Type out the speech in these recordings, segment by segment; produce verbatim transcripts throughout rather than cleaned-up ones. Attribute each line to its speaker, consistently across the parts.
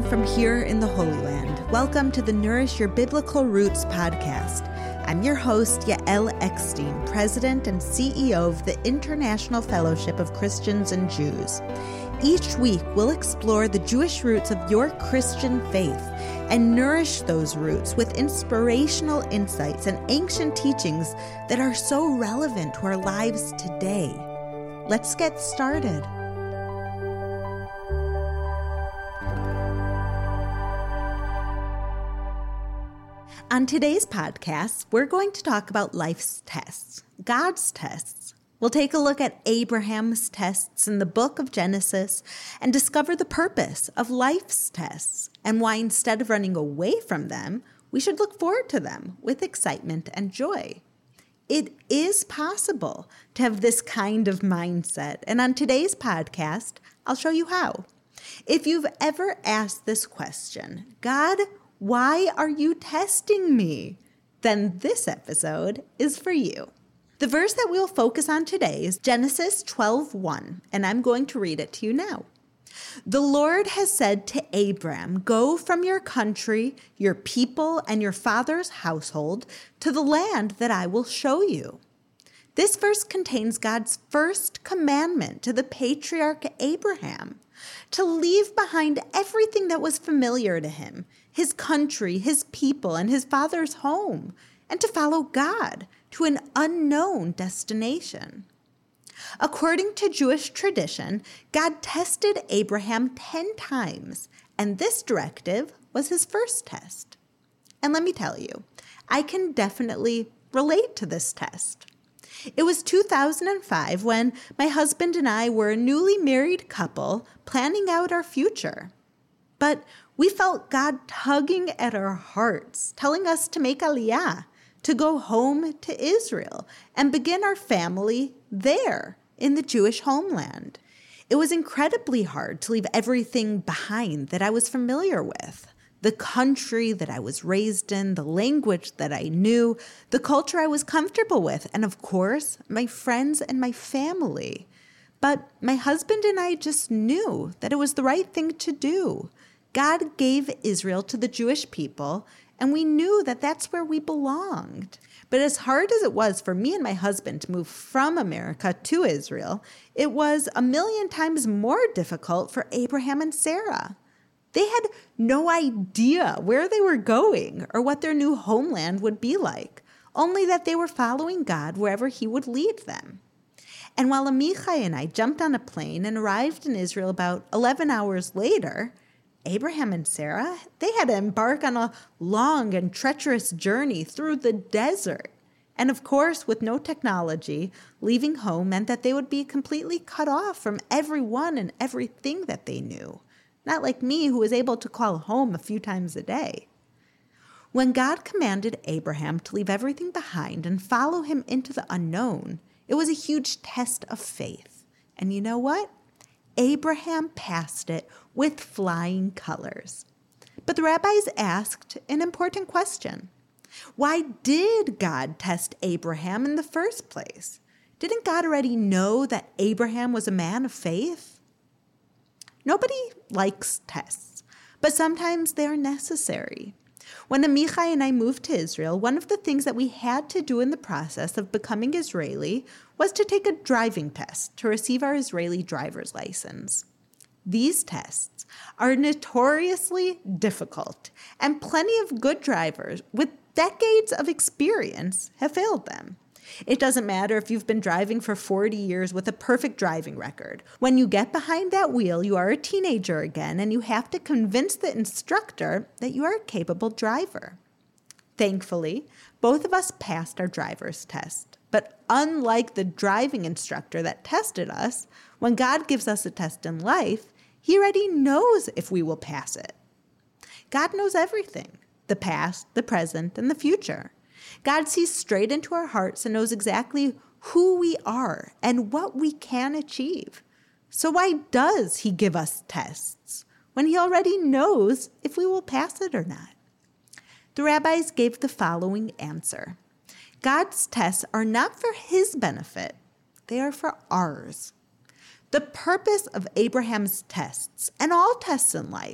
Speaker 1: from here in the Holy Land. Welcome to the Nourish Your Biblical Roots podcast. I'm your host, Yael Eckstein, President and C E O of the International Fellowship of Christians and Jews. Each week, we'll explore the Jewish roots of your Christian faith and nourish those roots with inspirational insights and ancient teachings that are so relevant to our lives today. Let's get started. On today's podcast, we're going to talk about life's tests, God's tests. We'll take a look at Abraham's tests in the book of Genesis and discover the purpose of life's tests and why instead of running away from them, we should look forward to them with excitement and joy. It is possible to have this kind of mindset, and on today's podcast, I'll show you how. If you've ever asked this question, God, why are you testing me? Then this episode is for you. The verse that we'll focus on today is Genesis twelve one, and I'm going to read it to you now. The Lord has said to Abram, go from your country, your people, and your father's household to the land that I will show you. This verse contains God's first commandment to the patriarch Abraham, to leave behind everything that was familiar to him, his country, his people, and his father's home, and to follow God to an unknown destination. According to Jewish tradition, God tested Abraham ten times, and this directive was his first test. And let me tell you, I can definitely relate to this test. It was two thousand five when my husband and I were a newly married couple planning out our future. But we felt God tugging at our hearts, telling us to make Aliyah, to go home to Israel and begin our family there in the Jewish homeland. It was incredibly hard to leave everything behind that I was familiar with. The country that I was raised in, the language that I knew, the culture I was comfortable with, and of course, my friends and my family. But my husband and I just knew that it was the right thing to do. God gave Israel to the Jewish people, and we knew that that's where we belonged. But as hard as it was for me and my husband to move from America to Israel, it was a million times more difficult for Abraham and Sarah. They had no idea where they were going or what their new homeland would be like, only that they were following God wherever he would lead them. And while Amichai and I jumped on a plane and arrived in Israel about eleven hours later, Abraham and Sarah, they had to embark on a long and treacherous journey through the desert. And of course, with no technology, leaving home meant that they would be completely cut off from everyone and everything that they knew. Not like me, who was able to call home a few times a day. When God commanded Abraham to leave everything behind and follow him into the unknown, it was a huge test of faith. And you know what? Abraham passed it with flying colors. But the rabbis asked an important question. Why did God test Abraham in the first place? Didn't God already know that Abraham was a man of faith? Nobody likes tests, but sometimes they are necessary. When Amichai and I moved to Israel, one of the things that we had to do in the process of becoming Israeli was to take a driving test to receive our Israeli driver's license. These tests are notoriously difficult, and plenty of good drivers with decades of experience have failed them. It doesn't matter if you've been driving for forty years with a perfect driving record. When you get behind that wheel, you are a teenager again, and you have to convince the instructor that you are a capable driver. Thankfully, both of us passed our driver's test. But unlike the driving instructor that tested us, when God gives us a test in life, he already knows if we will pass it. God knows everything, the past, the present, and the future. God sees straight into our hearts and knows exactly who we are and what we can achieve. So why does he give us tests when he already knows if we will pass it or not? The rabbis gave the following answer. God's tests are not for his benefit. They are for ours. The purpose of Abraham's tests and all tests in life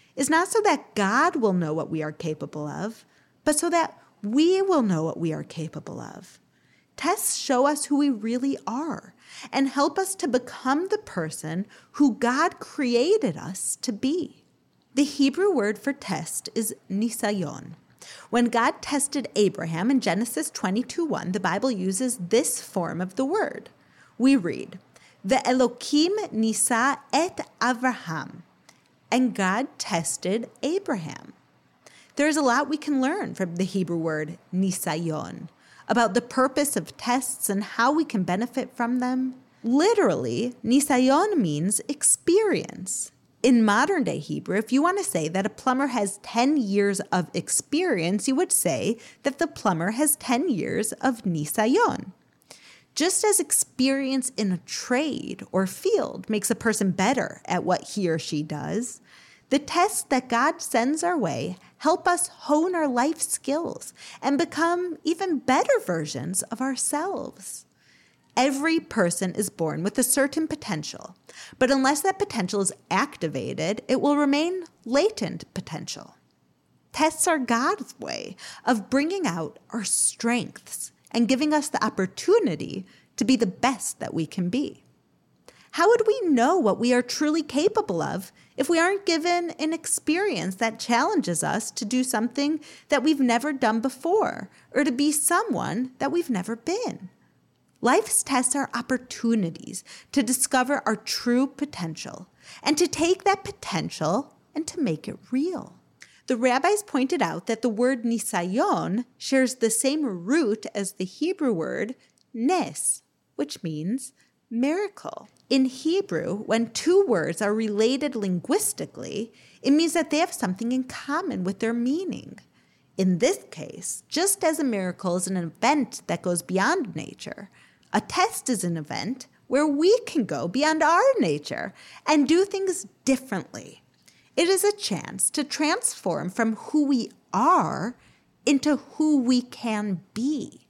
Speaker 1: is not so that God will know what we are capable of, but so that we will know what we are capable of. Tests show us who we really are and help us to become the person who God created us to be. The Hebrew word for test is nisayon. When God tested Abraham in Genesis twenty-two one, the Bible uses this form of the word. We read, Ve'elokim nisa et Avraham, and God tested Abraham. There's a lot we can learn from the Hebrew word nisayon, about the purpose of tests and how we can benefit from them. Literally, nisayon means experience. In modern day Hebrew, if you want to say that a plumber has ten years of experience, you would say that the plumber has ten years of nisayon. Just as experience in a trade or field makes a person better at what he or she does, the tests that God sends our way help us hone our life skills and become even better versions of ourselves. Every person is born with a certain potential, but unless that potential is activated, it will remain latent potential. Tests are God's way of bringing out our strengths and giving us the opportunity to be the best that we can be. How would we know what we are truly capable of if we aren't given an experience that challenges us to do something that we've never done before or to be someone that we've never been? Life's tests are opportunities to discover our true potential and to take that potential and to make it real. The rabbis pointed out that the word nisayon shares the same root as the Hebrew word nes, which means miracle. In Hebrew, when two words are related linguistically, it means that they have something in common with their meaning. In this case, just as a miracle is an event that goes beyond nature, a test is an event where we can go beyond our nature and do things differently. It is a chance to transform from who we are into who we can be.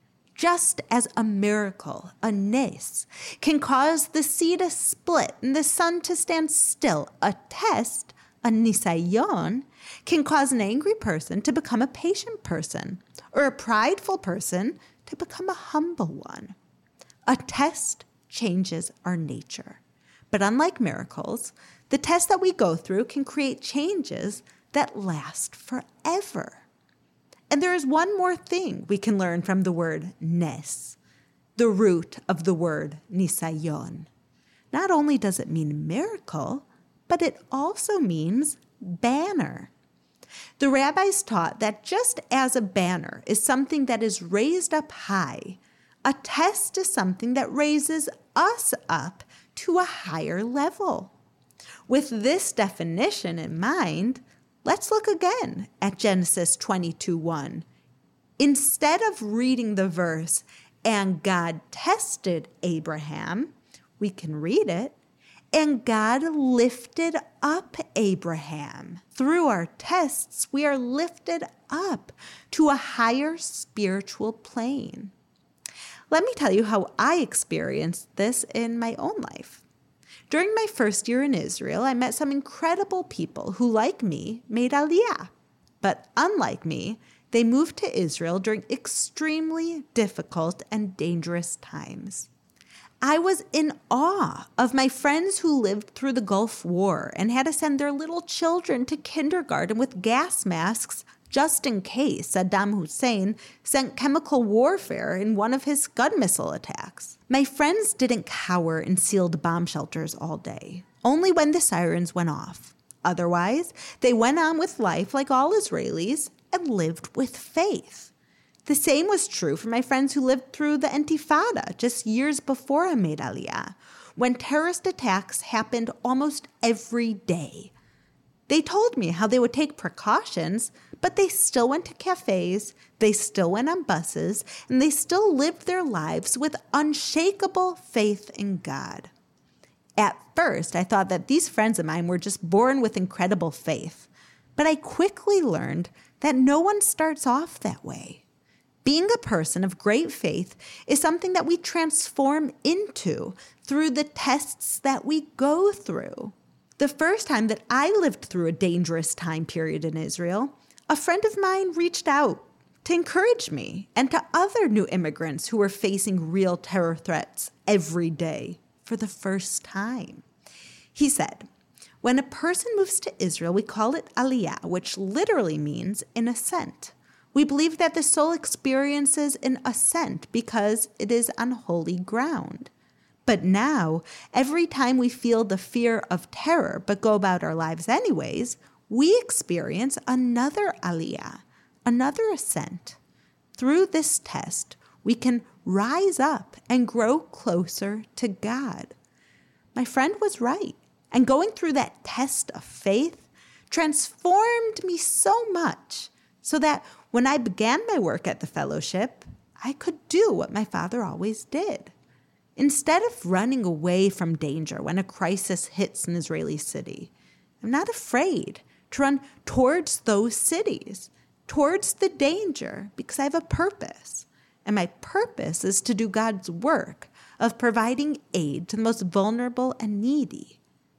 Speaker 1: Just as a miracle, a nes, can cause the sea to split and the sun to stand still, a test, a nisayon, can cause an angry person to become a patient person, or a prideful person to become a humble one. A test changes our nature. But unlike miracles, the tests that we go through can create changes that last forever. And there is one more thing we can learn from the word nes, the root of the word nisayon. Not only does it mean miracle, but it also means banner. The rabbis taught that just as a banner is something that is raised up high, a test is something that raises us up to a higher level. With this definition in mind, let's look again at Genesis twenty-two one. Instead of reading the verse, and God tested Abraham, we can read it, and God lifted up Abraham. Through our tests, we are lifted up to a higher spiritual plane. Let me tell you how I experienced this in my own life. During my first year in Israel, I met some incredible people who, like me, made Aliyah. But unlike me, they moved to Israel during extremely difficult and dangerous times. I was in awe of my friends who lived through the Gulf War and had to send their little children to kindergarten with gas masks just in case Saddam Hussein sent chemical warfare in one of his Scud missile attacks. My friends didn't cower in sealed bomb shelters all day, only when the sirens went off. Otherwise, they went on with life like all Israelis and lived with faith. The same was true for my friends who lived through the Intifada just years before I made Aliyah, when terrorist attacks happened almost every day. They told me how they would take precautions, but they still went to cafes, they still went on buses, and they still lived their lives with unshakable faith in God. At first, I thought that these friends of mine were just born with incredible faith, but I quickly learned that no one starts off that way. Being a person of great faith is something that we transform into through the tests that we go through. The first time that I lived through a dangerous time period in Israel, a friend of mine reached out to encourage me and to other new immigrants who were facing real terror threats every day for the first time. He said, when a person moves to Israel, we call it aliyah, which literally means an ascent. We believe that the soul experiences an ascent because it is on holy ground. But now, every time we feel the fear of terror but go about our lives anyways, we experience another aliyah, another ascent. Through this test, we can rise up and grow closer to God. My friend was right, and going through that test of faith transformed me so much so that when I began my work at the fellowship, I could do what my father always did. Instead of running away from danger when a crisis hits an Israeli city, I'm not afraid to run towards those cities, towards the danger, because I have a purpose. And my purpose is to do God's work of providing aid to the most vulnerable and needy.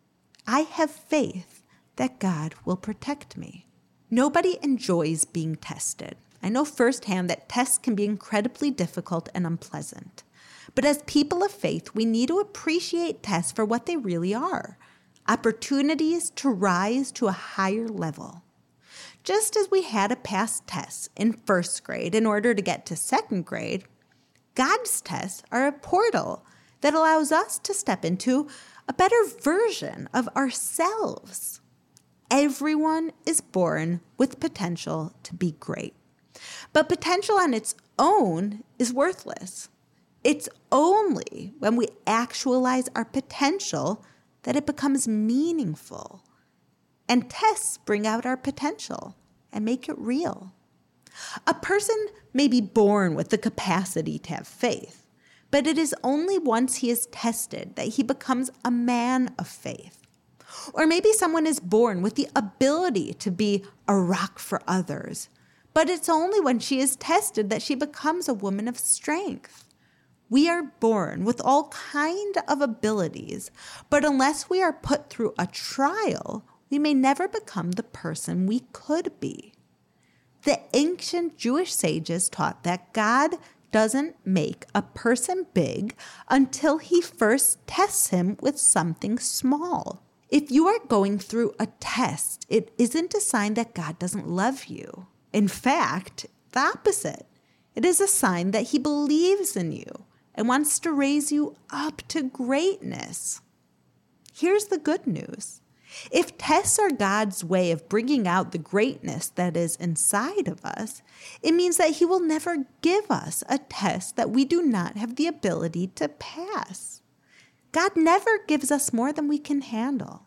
Speaker 1: I have faith that God will protect me. Nobody enjoys being tested. I know firsthand that tests can be incredibly difficult and unpleasant. But as people of faith, we need to appreciate tests for what they really are, opportunities to rise to a higher level. Just as we had to pass tests in first grade in order to get to second grade, God's tests are a portal that allows us to step into a better version of ourselves. Everyone is born with potential to be great, but potential on its own is worthless. It's only when we actualize our potential that it becomes meaningful. And tests bring out our potential and make it real. A person may be born with the capacity to have faith, but it is only once he is tested that he becomes a man of faith. Or maybe someone is born with the ability to be a rock for others, but it's only when she is tested that she becomes a woman of strength. We are born with all kind of abilities, but unless we are put through a trial, we may never become the person we could be. The ancient Jewish sages taught that God doesn't make a person big until he first tests him with something small. If you are going through a test, it isn't a sign that God doesn't love you. In fact, the opposite. It is a sign that he believes in you and wants to raise you up to greatness. Here's the good news. If tests are God's way of bringing out the greatness that is inside of us, it means that he will never give us a test that we do not have the ability to pass. God never gives us more than we can handle.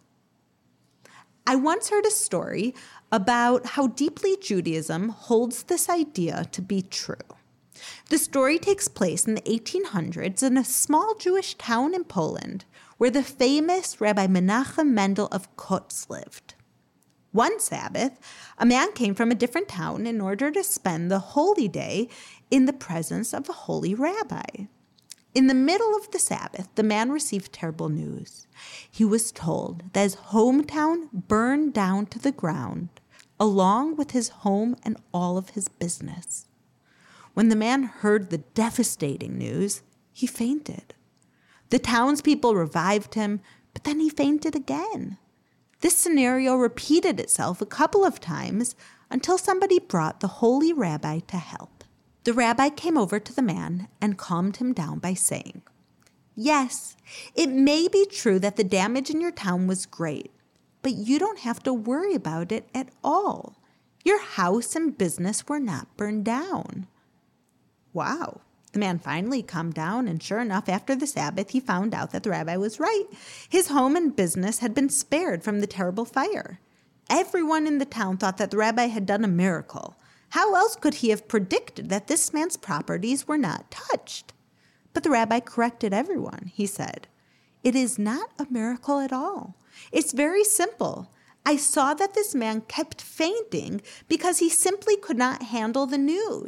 Speaker 1: I once heard a story about how deeply Judaism holds this idea to be true. The story takes place in the eighteen hundreds in a small Jewish town in Poland where the famous Rabbi Menachem Mendel of Kotz lived. One Sabbath, a man came from a different town in order to spend the holy day in the presence of a holy rabbi. In the middle of the Sabbath, the man received terrible news. He was told that his hometown burned down to the ground, along with his home and all of his business. When the man heard the devastating news, he fainted. The townspeople revived him, but then he fainted again. This scenario repeated itself a couple of times until somebody brought the holy rabbi to help. The rabbi came over to the man and calmed him down by saying, "Yes, it may be true that the damage in your town was great, but you don't have to worry about it at all. Your house and business were not burned down." Wow. The man finally calmed down, and sure enough, after the Sabbath, he found out that the rabbi was right. His home and business had been spared from the terrible fire. Everyone in the town thought that the rabbi had done a miracle. How else could he have predicted that this man's properties were not touched? But the rabbi corrected everyone. He said, "It is not a miracle at all. It's very simple. I saw that this man kept fainting because he simply could not handle the news.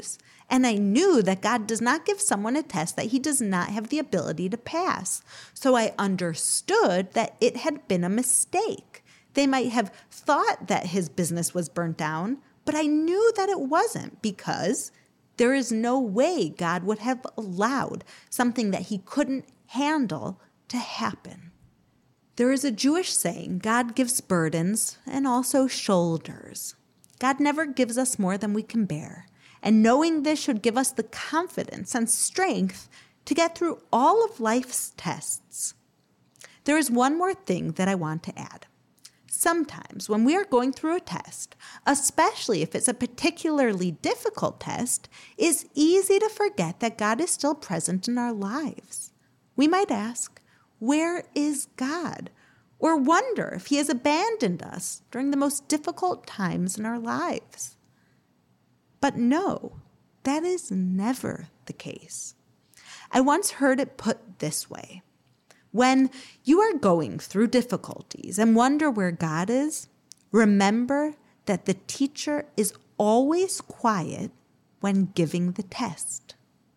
Speaker 1: And I knew that God does not give someone a test that he does not have the ability to pass. So I understood that it had been a mistake. They might have thought that his business was burnt down, but I knew that it wasn't, because there is no way God would have allowed something that he couldn't handle to happen. There is a Jewish saying, God gives burdens and also shoulders. God never gives us more than we can bear. And knowing this should give us the confidence and strength to get through all of life's tests. There is one more thing that I want to add. Sometimes when we are going through a test, especially if it's a particularly difficult test, it's easy to forget that God is still present in our lives. We might ask, where is God? Or wonder if he has abandoned us during the most difficult times in our lives. But no, that is never the case. I once heard it put this way. When you are going through difficulties and wonder where God is, remember that the teacher is always quiet when giving the test.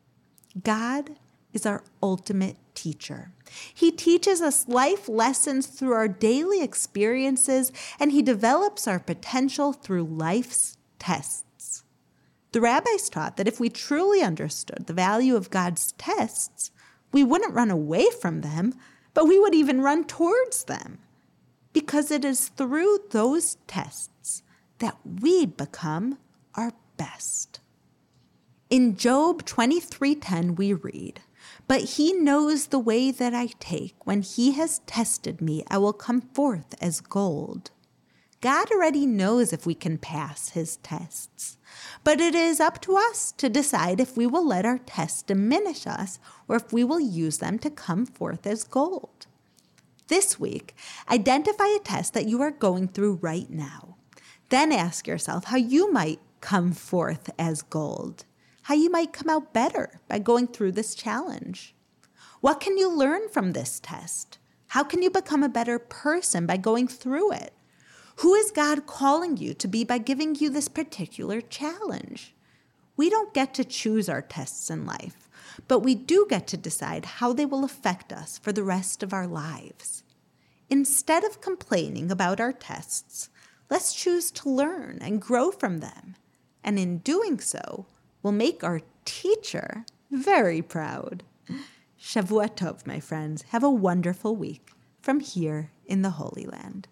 Speaker 1: God is our ultimate teacher. He teaches us life lessons through our daily experiences, and he develops our potential through life's tests. The rabbis taught that if we truly understood the value of God's tests, we wouldn't run away from them, but we would even run towards them. Because it is through those tests that we become our best. In Job twenty-three ten, we read, "But he knows the way that I take. When he has tested me, I will come forth as gold." God already knows if we can pass his tests. But it is up to us to decide if we will let our tests diminish us or if we will use them to come forth as gold. This week, identify a test that you are going through right now. Then ask yourself how you might come forth as gold, how you might come out better by going through this challenge. What can you learn from this test? How can you become a better person by going through it? Who is God calling you to be by giving you this particular challenge? We don't get to choose our tests in life, but we do get to decide how they will affect us for the rest of our lives. Instead of complaining about our tests, let's choose to learn and grow from them. And in doing so, we'll make our teacher very proud. Shavua Tov, my friends. Have a wonderful week from here in the Holy Land.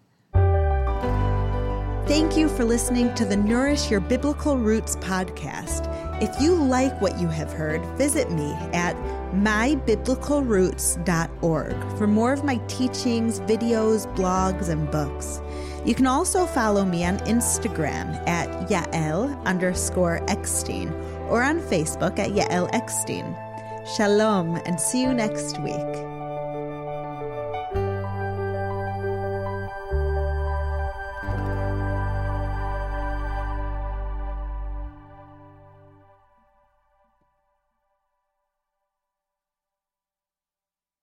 Speaker 1: Thank you for listening to the Nourish Your Biblical Roots podcast. If you like what you have heard, visit me at my biblical roots dot org for more of my teachings, videos, blogs, and books. You can also follow me on Instagram at Yael underscore Eckstein or on Facebook at Yael Eckstein. Shalom, and see you next week.